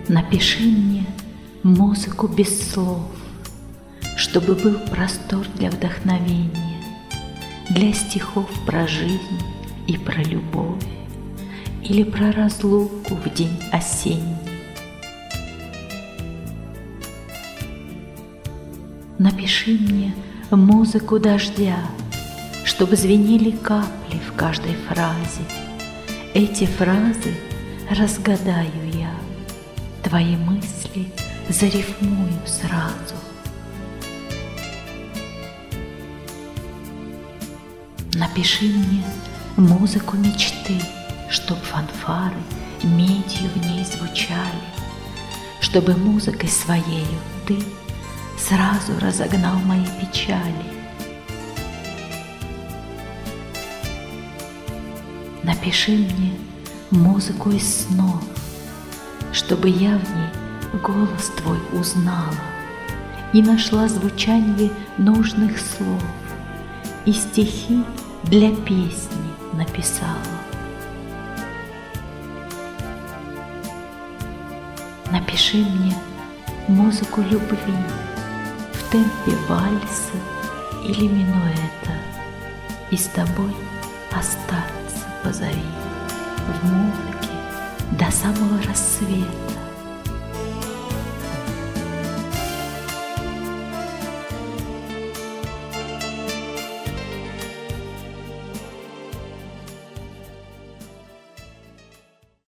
Напиши мне музыку без слов, чтобы был простор для вдохновения, для стихов про жизнь и про любовь, или про разлуку в день осенний. Напиши мне музыку дождя, чтобы звенели капли в каждой фразе. Эти фразы разгадаю я, твои мысли зарифмую сразу. Напиши мне музыку мечты, чтоб фанфары медью в ней звучали, чтобы музыкой своею ты сразу разогнал мои печали. Напиши мне музыку из снов, чтобы я в ней голос твой узнала и нашла звучанье нужных слов, и стихи для песни написала. Напиши мне музыку любви в темпе вальса или минуэта, и с тобой остаться позови в музыке до самого рассвета.